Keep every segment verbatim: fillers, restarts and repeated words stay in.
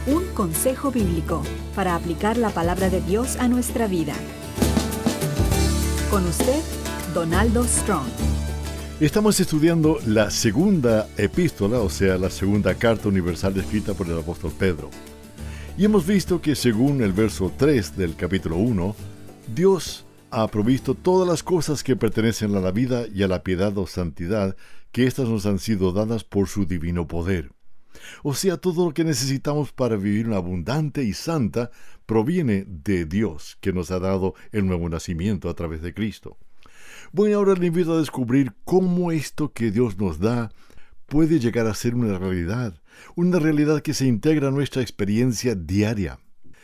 Un consejo bíblico para aplicar la palabra de Dios a nuestra vida. Con usted, Donaldo Strong. Estamos estudiando la segunda epístola, o sea, la segunda carta universal escrita por el apóstol Pedro. Y hemos visto que según el verso tres del capítulo uno, Dios ha provisto todas las cosas que pertenecen a la vida y a la piedad o santidad, que éstas nos han sido dadas por su divino poder. O sea, todo lo que necesitamos para vivir una abundante y santa proviene de Dios, que nos ha dado el nuevo nacimiento a través de Cristo. Bueno, ahora le invito a descubrir cómo esto que Dios nos da puede llegar a ser una realidad, una realidad que se integra a nuestra experiencia diaria.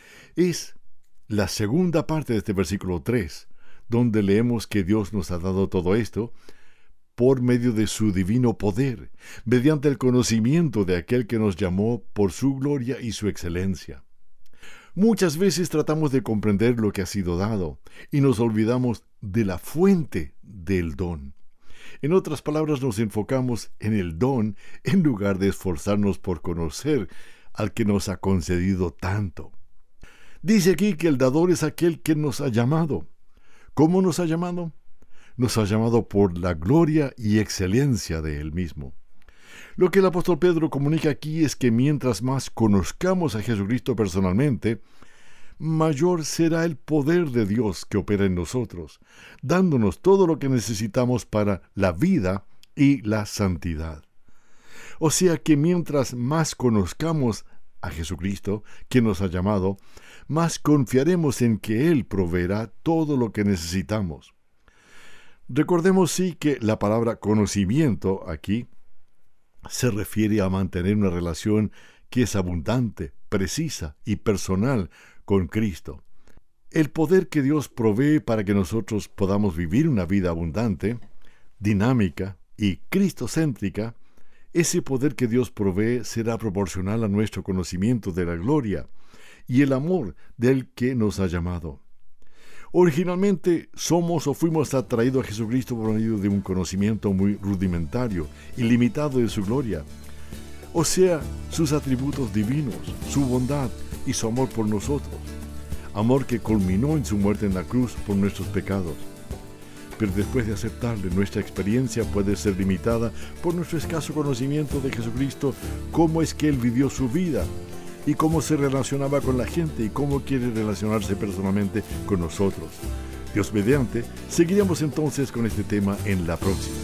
Es la segunda parte de este versículo tres, donde leemos que Dios nos ha dado todo esto por medio de su divino poder, mediante el conocimiento de aquel que nos llamó por su gloria y su excelencia. Muchas veces tratamos de comprender lo que ha sido dado y nos olvidamos de la fuente del don. En otras palabras, nos enfocamos en el don en lugar de esforzarnos por conocer al que nos ha concedido tanto. Dice aquí que el dador es aquel que nos ha llamado. ¿Cómo nos ha llamado? Nos ha llamado por la gloria y excelencia de Él mismo. Lo que el apóstol Pedro comunica aquí es que mientras más conozcamos a Jesucristo personalmente, mayor será el poder de Dios que opera en nosotros, dándonos todo lo que necesitamos para la vida y la santidad. O sea que mientras más conozcamos a Jesucristo, quien nos ha llamado, más confiaremos en que Él proveerá todo lo que necesitamos. Recordemos sí que la palabra conocimiento aquí se refiere a mantener una relación que es abundante, precisa y personal con Cristo. El poder que Dios provee para que nosotros podamos vivir una vida abundante, dinámica y cristocéntrica, ese poder que Dios provee será proporcional a nuestro conocimiento de la gloria y el amor del que nos ha llamado. Originalmente somos o fuimos atraídos a Jesucristo por medio de un conocimiento muy rudimentario y limitado de su gloria, o sea, sus atributos divinos, su bondad y su amor por nosotros, amor que culminó en su muerte en la cruz por nuestros pecados. Pero después de aceptarle, nuestra experiencia puede ser limitada por nuestro escaso conocimiento de Jesucristo, cómo es que Él vivió su vida, y cómo se relacionaba con la gente y cómo quiere relacionarse personalmente con nosotros. Dios mediante, seguiremos entonces con este tema en la próxima.